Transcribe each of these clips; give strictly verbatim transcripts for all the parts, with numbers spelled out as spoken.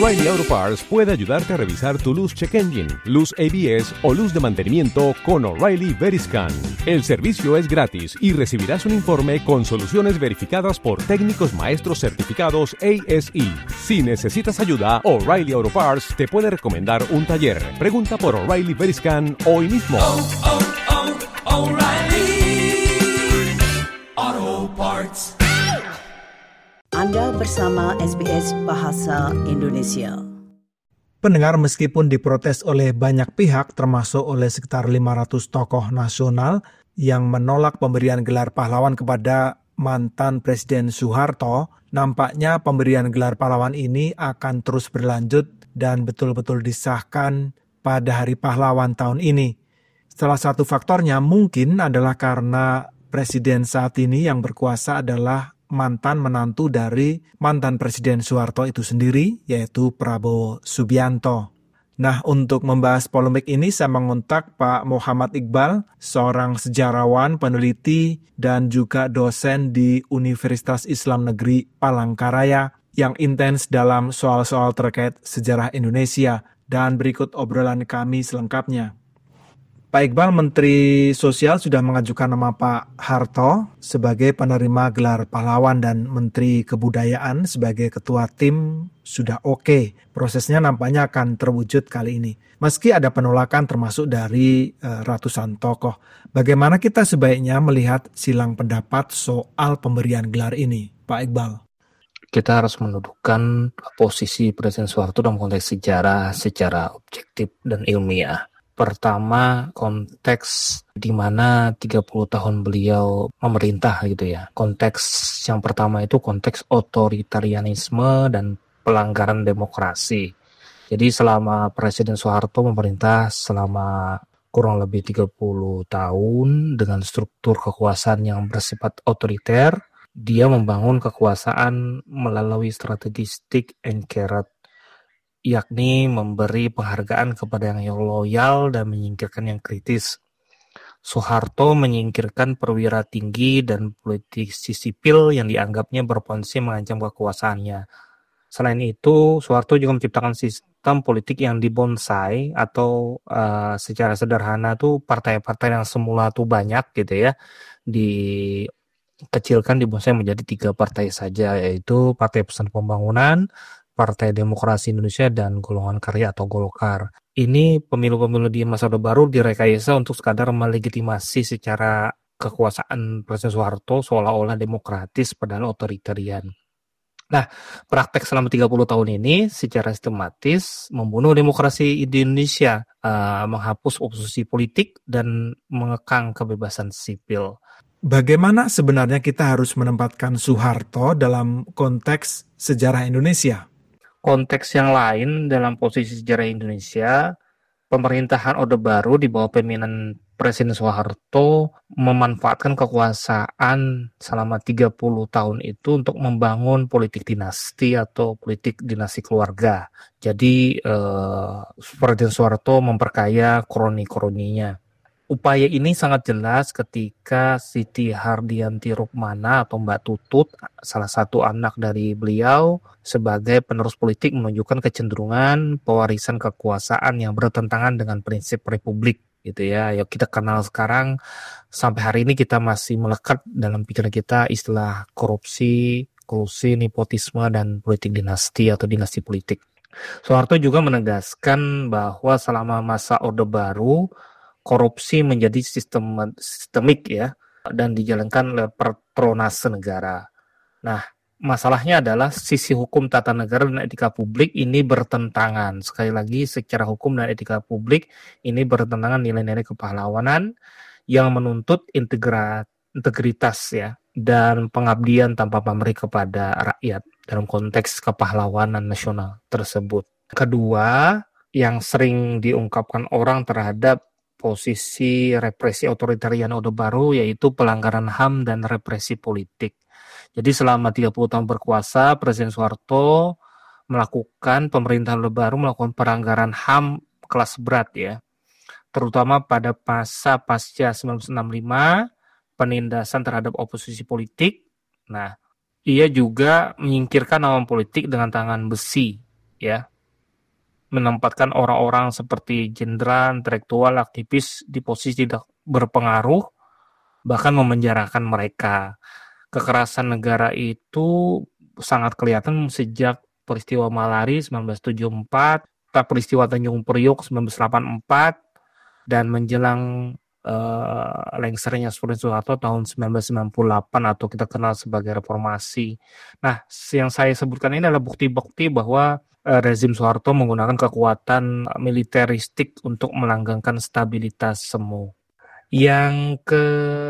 O'Reilly Auto Parts puede ayudarte a revisar tu luz check engine, luz A B S o luz de mantenimiento con O'Reilly Veriscan. El servicio es gratis y recibirás un informe con soluciones verificadas por técnicos maestros certificados A S E. Si necesitas ayuda, O'Reilly Auto Parts te puede recomendar un taller. Pregunta por O'Reilly Veriscan hoy mismo. Oh, oh, oh, O'Reilly Auto Parts. Anda bersama S B S Bahasa Indonesia. Pendengar, meskipun diprotes oleh banyak pihak, termasuk oleh sekitar lima ratus tokoh nasional yang menolak pemberian gelar pahlawan kepada mantan Presiden Soeharto, nampaknya pemberian gelar pahlawan ini akan terus berlanjut dan betul-betul disahkan pada Hari Pahlawan tahun ini. Salah satu faktornya mungkin adalah karena presiden saat ini yang berkuasa adalah mantan menantu dari mantan Presiden Soeharto itu sendiri, yaitu Prabowo Subianto. Nah, untuk membahas polemik ini, saya mengontak Pak Muhammad Iqbal, seorang sejarawan, peneliti, dan juga dosen di Universitas Islam Negeri Palangkaraya, yang intens dalam soal-soal terkait sejarah Indonesia. Dan berikut obrolan kami selengkapnya. Pak Iqbal, Menteri Sosial sudah mengajukan nama Pak Harto sebagai penerima gelar pahlawan dan Menteri Kebudayaan sebagai ketua tim sudah oke. Prosesnya nampaknya akan terwujud kali ini. Meski ada penolakan termasuk dari uh, ratusan tokoh. Bagaimana kita sebaiknya melihat silang pendapat soal pemberian gelar ini, Pak Iqbal? Kita harus mendudukkan posisi Presiden Soeharto dalam konteks sejarah secara objektif dan ilmiah. Pertama, konteks di mana tiga puluh tahun beliau memerintah gitu ya. Konteks yang pertama itu konteks otoritarianisme dan pelanggaran demokrasi. Jadi selama Presiden Soeharto memerintah selama kurang lebih tiga puluh tahun dengan struktur kekuasaan yang bersifat otoriter, dia membangun kekuasaan melalui strategi stick and carrot, yakni memberi penghargaan kepada yang loyal dan menyingkirkan yang kritis. Soeharto menyingkirkan perwira tinggi dan politisi sipil yang dianggapnya berpotensi mengancam kekuasaannya. Selain itu, Soeharto juga menciptakan sistem politik yang dibonsai atau uh, secara sederhana tuh partai-partai yang semula tuh banyak gitu ya, dikecilkan, dibonsai menjadi tiga partai saja, yaitu Partai Persatuan Pembangunan, Partai Demokrasi Indonesia, dan Golongan Karya atau Golkar. Ini pemilu-pemilu di masa Orde Baru direkayasa untuk sekadar melegitimasi secara kekuasaan Presiden Soeharto seolah-olah demokratis padahal otoritarian. Nah, praktek selama tiga puluh tahun ini secara sistematis membunuh demokrasi di Indonesia, uh, menghapus oposisi politik dan mengekang kebebasan sipil. Bagaimana sebenarnya kita harus menempatkan Soeharto dalam konteks sejarah Indonesia? Konteks yang lain dalam posisi sejarah Indonesia, pemerintahan Orde Baru di bawah pemimpinan Presiden Soeharto memanfaatkan kekuasaan selama tiga puluh tahun itu untuk membangun politik dinasti atau politik dinasti keluarga. Jadi eh, Presiden Soeharto memperkaya kroni-kroninya. Upaya ini sangat jelas ketika Siti Hardianti Rukmana atau Mbak Tutut, salah satu anak dari beliau, sebagai penerus politik menunjukkan kecenderungan pewarisan kekuasaan yang bertentangan dengan prinsip republik gitu ya. Yang kita kenal sekarang sampai hari ini kita masih melekat dalam pikiran kita istilah korupsi, kolusi, nepotisme, dan politik dinasti atau dinasti politik. Soeharto juga menegaskan bahwa selama masa Orde Baru korupsi menjadi sistem sistemik ya dan dijalankan oleh patronase negara. Nah, masalahnya adalah sisi hukum tata negara dan etika publik ini bertentangan. Sekali lagi, secara hukum dan etika publik ini bertentangan nilai-nilai kepahlawanan yang menuntut integra, integritas ya dan pengabdian tanpa pamrih kepada rakyat dalam konteks kepahlawanan nasional tersebut. Kedua, yang sering diungkapkan orang terhadap posisi represi otoritarian Orde Baru yaitu pelanggaran H A M dan represi politik. Jadi selama tiga puluh tahun berkuasa, Presiden Soeharto melakukan, pemerintahan Orde Baru melakukan pelanggaran H A M kelas berat ya. Terutama pada masa pasca seribu sembilan ratus enam puluh lima, penindasan terhadap oposisi politik. Nah, ia juga menyingkirkan lawan politik dengan tangan besi ya. menempatkan orang-orang seperti jenderal, intelektual, aktivis di posisi tidak berpengaruh, bahkan memenjarakan mereka. Kekerasan negara itu sangat kelihatan sejak peristiwa Malari sembilan belas tujuh puluh empat, peristiwa Tanjung Priok sembilan belas delapan puluh empat, dan menjelang uh, lengsernya Soeharto tahun sembilan belas sembilan puluh delapan atau kita kenal sebagai reformasi. Nah, yang saya sebutkan ini adalah bukti-bukti bahwa uh, rezim Soeharto menggunakan kekuatan militeristik untuk melanggengkan stabilitas semu. Yang ke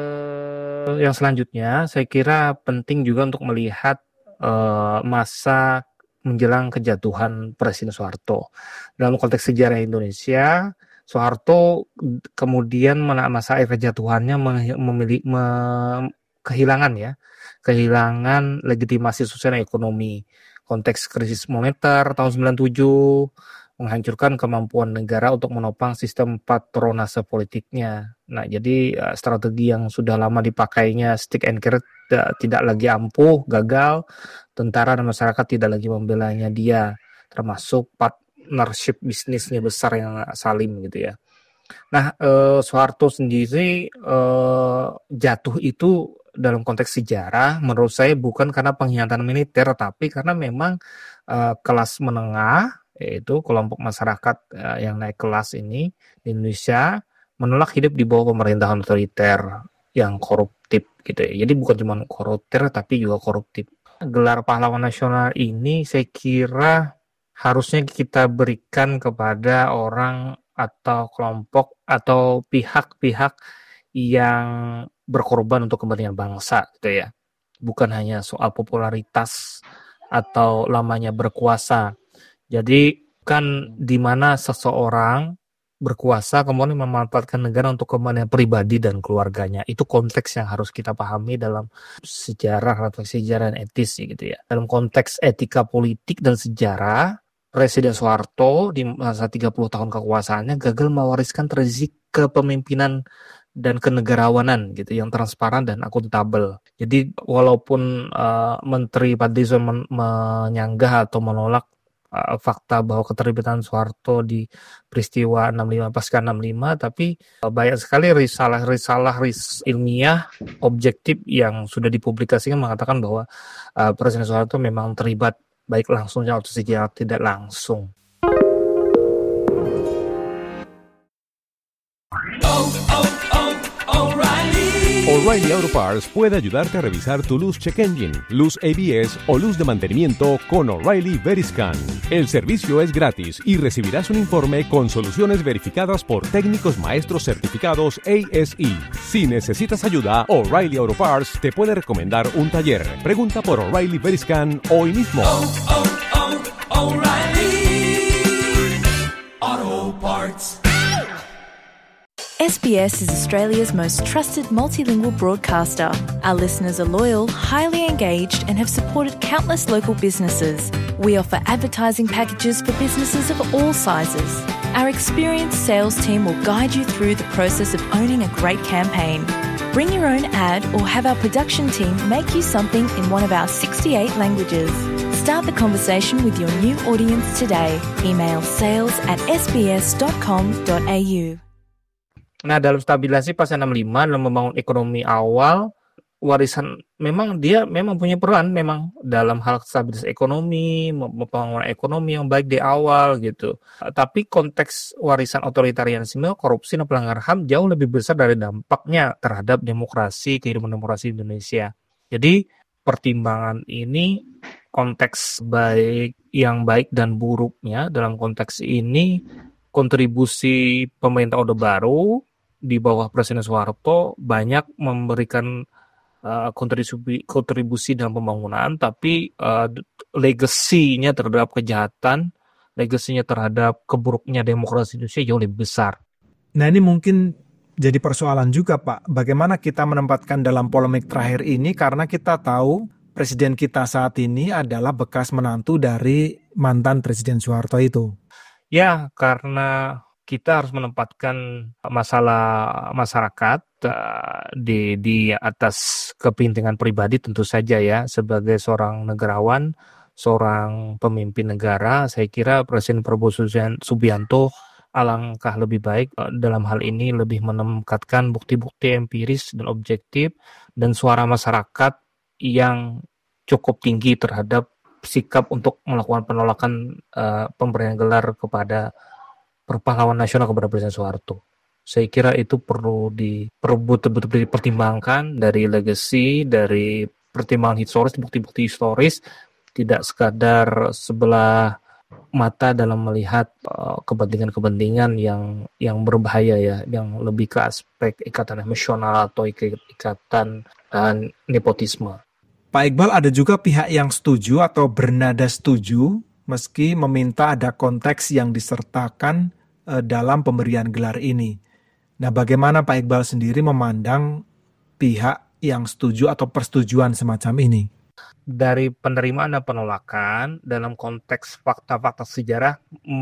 yang selanjutnya, saya kira penting juga untuk melihat uh, masa menjelang kejatuhan Presiden Soeharto. Dalam konteks sejarah Indonesia, Soeharto kemudian masa akhir kejatuhannya memiliki me, kehilangan ya, kehilangan legitimasi sosial dan ekonomi. Konteks krisis moneter tahun sembilan puluh tujuh menghancurkan kemampuan negara untuk menopang sistem patronase politiknya. Nah, jadi strategi yang sudah lama dipakainya stick and carrot tidak lagi ampuh, gagal. Tentara dan masyarakat tidak lagi membelanya dia, termasuk partnership bisnisnya besar yang salim gitu ya. Nah, eh, Soeharto sendiri eh, jatuh itu dalam konteks sejarah menurut saya bukan karena pengkhianatan militer, tapi karena memang eh, kelas menengah, yaitu kelompok masyarakat eh, yang naik kelas ini di Indonesia menolak hidup di bawah pemerintahan otoriter yang koruptif gitu ya. Jadi bukan cuma korupter tapi juga koruptif. Gelar pahlawan nasional ini saya kira harusnya kita berikan kepada orang atau kelompok atau pihak-pihak yang berkorban untuk kepentingan bangsa gitu ya. Bukan hanya soal popularitas atau lamanya berkuasa. Jadi kan di mana seseorang berkuasa kemudian memanfaatkan negara untuk kepentingan pribadi dan keluarganya. Itu konteks yang harus kita pahami dalam sejarah, refleksi sejarah dan etis gitu ya. Dalam konteks etika politik dan sejarah, Presiden Soeharto di masa tiga puluh tahun kekuasaannya gagal mewariskan tradisi kepemimpinan dan kenegarawanan gitu yang transparan dan akuntabel. Jadi walaupun uh, Menteri Fadlizon men- menyanggah atau menolak Uh, fakta bahwa keterlibatan Soeharto di peristiwa enam puluh lima pasca enam puluh lima, tapi uh, banyak sekali risalah-risalah ris ilmiah objektif yang sudah dipublikasikan mengatakan bahwa uh, Presiden Soeharto memang terlibat baik langsung atau secara tidak langsung. Oh, oh, oh, O'Reilly. O'Reilly Auto Parts puede ayudarte a revisar tu luz check engine, luz A B S o luz de mantenimiento con O'Reilly Veriscan. El servicio es gratis y recibirás un informe con soluciones verificadas por técnicos maestros certificados A S E. Si necesitas ayuda, O'Reilly Auto Parts te puede recomendar un taller. Pregunta por O'Reilly Veriscan hoy mismo. Oh, oh, oh, O'Reilly Auto Parts. S B S is Australia's most trusted multilingual broadcaster. Our listeners are loyal, highly engaged, and have supported countless local businesses. We offer advertising packages for businesses of all sizes. Our experienced sales team will guide you through the process of owning a great campaign. Bring your own ad or have our production team make you something in one of our sixty-eight languages. Start the conversation with your new audience today. Email sales at s b s dot com dot a u. Nah, dalam stabilisasi pasca enam puluh lima dalam membangun ekonomi awal, warisan memang dia memang punya peran memang dalam hal stabilitas ekonomi, membangun ekonomi yang baik di awal gitu. Tapi konteks warisan otoritarianisme, korupsi dan pelanggaran H A M jauh lebih besar dari dampaknya terhadap demokrasi, kehidupan demokrasi di Indonesia. Jadi pertimbangan ini konteks baik yang baik dan buruknya dalam konteks ini kontribusi pemerintah Orde Baru di bawah Presiden Soeharto banyak memberikan uh, kontribusi kontribusi dalam pembangunan, tapi uh, legasinya terhadap kejahatan, legasinya terhadap keburuknya demokrasi Indonesia jauh lebih besar. Nah, ini mungkin jadi persoalan juga, Pak. Bagaimana kita menempatkan dalam polemik terakhir ini, karena kita tahu presiden kita saat ini adalah bekas menantu dari mantan Presiden Soeharto itu. Ya, karena kita harus menempatkan masalah masyarakat uh, di di atas kepentingan pribadi tentu saja ya. Sebagai seorang negarawan, seorang pemimpin negara, saya kira Presiden Prabowo Subianto alangkah lebih baik dalam hal ini, lebih menempatkan bukti-bukti empiris dan objektif dan suara masyarakat yang cukup tinggi terhadap sikap untuk melakukan penolakan uh, pemberian gelar kepada Pahlawan Nasional kepada Presiden Soeharto. Saya kira itu perlu di perlu betul-betul dipertimbangkan dari legacy, dari pertimbangan historis, bukti-bukti historis, tidak sekadar sebelah mata dalam melihat uh, kepentingan-kepentingan yang yang berbahaya ya, yang lebih ke aspek ikatan emosional atau ikatan uh, nepotisme. Pak Iqbal, ada juga pihak yang setuju atau bernada setuju meski meminta ada konteks yang disertakan uh, dalam pemberian gelar ini. Nah, bagaimana Pak Iqbal sendiri memandang pihak yang setuju atau persetujuan semacam ini? Dari penerimaan dan penolakan dalam konteks fakta-fakta sejarah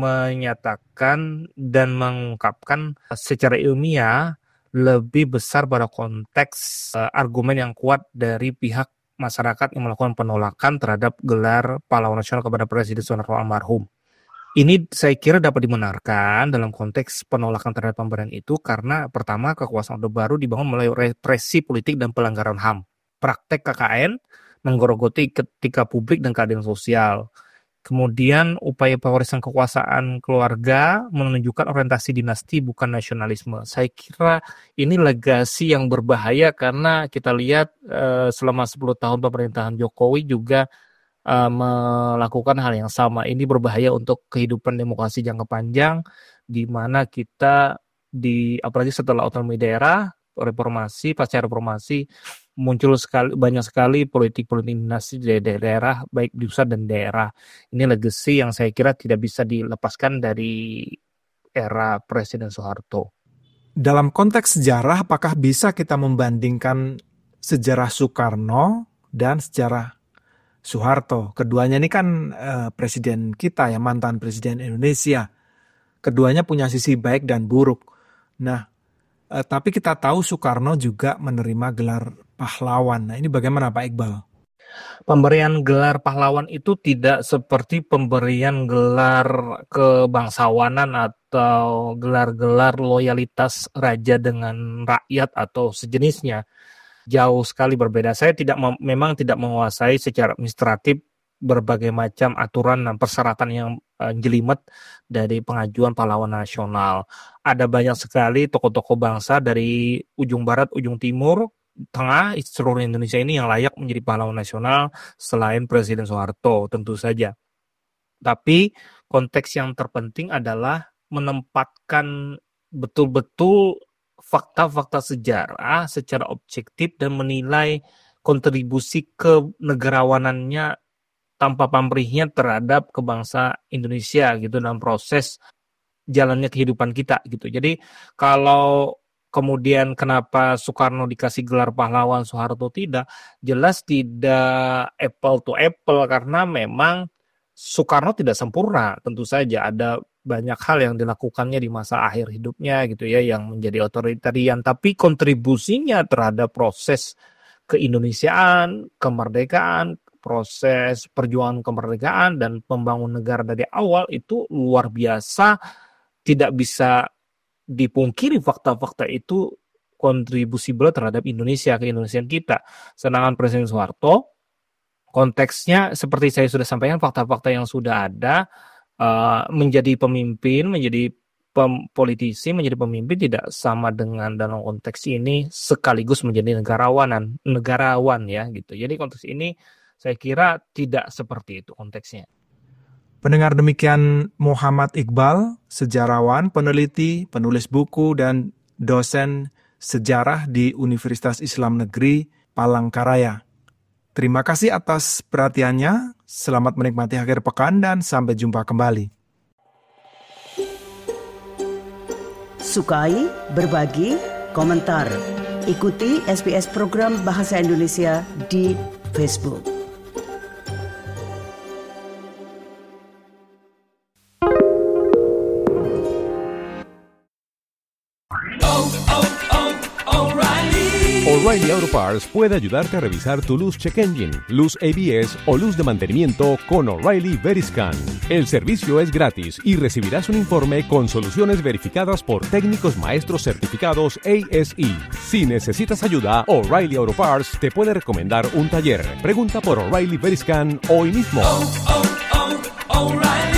menyatakan dan mengungkapkan secara ilmiah lebih besar pada konteks uh, argumen yang kuat dari pihak masyarakat yang melakukan penolakan terhadap gelar Pahlawan Nasional kepada Presiden Soeharto almarhum. Ini saya kira dapat dibenarkan dalam konteks penolakan terhadap pemberian itu karena pertama kekuasaan Orde Baru dibangun melalui represi politik dan pelanggaran H A M. Praktek K K N menggerogoti ketika publik dan keadilan sosial. Kemudian upaya pewarisan kekuasaan keluarga menunjukkan orientasi dinasti bukan nasionalisme. Saya kira ini legasi yang berbahaya karena kita lihat uh, selama sepuluh tahun pemerintahan Jokowi juga uh, melakukan hal yang sama. Ini berbahaya untuk kehidupan demokrasi jangka panjang di mana kita di apalagi setelah otonomi daerah, reformasi, pasca reformasi muncul sekali banyak sekali politik-politik dinasti di daerah, baik di pusat dan daerah. Ini legacy yang saya kira tidak bisa dilepaskan dari era Presiden Soeharto. Dalam konteks sejarah, apakah bisa kita membandingkan sejarah Soekarno dan sejarah Soeharto? Keduanya ini kan eh, presiden kita ya, mantan presiden Indonesia. Keduanya punya sisi baik dan buruk. Nah, eh, tapi kita tahu Soekarno juga menerima gelar pahlawan. Nah, ini bagaimana Pak Iqbal? Pemberian gelar pahlawan itu tidak seperti pemberian gelar kebangsawanan atau gelar-gelar loyalitas raja dengan rakyat atau sejenisnya. Jauh sekali berbeda. Saya tidak memang tidak menguasai secara administratif berbagai macam aturan dan persyaratan yang uh, jelimet dari pengajuan pahlawan nasional. Ada banyak sekali tokoh-tokoh bangsa dari ujung barat, ujung timur, tengah, seluruh Indonesia ini yang layak menjadi pahlawan nasional selain Presiden Soeharto tentu saja. Tapi konteks yang terpenting adalah menempatkan betul-betul fakta-fakta sejarah secara objektif dan menilai kontribusi kenegarawanannya tanpa pamrihnya terhadap kebangsa Indonesia gitu dalam proses jalannya kehidupan kita gitu. Jadi kalau kemudian kenapa Soekarno dikasih gelar pahlawan, Soeharto tidak, jelas tidak apple to apple karena memang Soekarno tidak sempurna, tentu saja ada banyak hal yang dilakukannya di masa akhir hidupnya gitu ya yang menjadi otoritarian, tapi kontribusinya terhadap proses keindonesiaan, kemerdekaan, proses perjuangan kemerdekaan dan pembangun negara dari awal itu luar biasa, tidak bisa dipungkiri fakta-fakta itu kontribusi beliau terhadap Indonesia, keindonesiaan kita. Sedangkan Presiden Soeharto, konteksnya seperti saya sudah sampaikan, fakta-fakta yang sudah ada, uh, menjadi pemimpin, menjadi pem- politisi, menjadi pemimpin tidak sama dengan dalam konteks ini sekaligus menjadi negarawanan, negarawan ya gitu. Jadi konteks ini saya kira tidak seperti itu konteksnya. Pendengar, demikian Muhammad Iqbal, sejarawan, peneliti, penulis buku, dan dosen sejarah di Universitas Islam Negeri Palangkaraya. Terima kasih atas perhatiannya, selamat menikmati akhir pekan dan sampai jumpa kembali. Sukai, berbagi, komentar. Ikuti S B S Program Bahasa Indonesia di Facebook. O'Reilly Auto Parts puede ayudarte a revisar tu luz check engine, luz A B S o luz de mantenimiento con O'Reilly Veriscan. El servicio es gratis y recibirás un informe con soluciones verificadas por técnicos maestros certificados A S E. Si necesitas ayuda, O'Reilly Auto Parts te puede recomendar un taller. Pregunta por O'Reilly Veriscan hoy mismo. oh, oh, oh, O'Reilly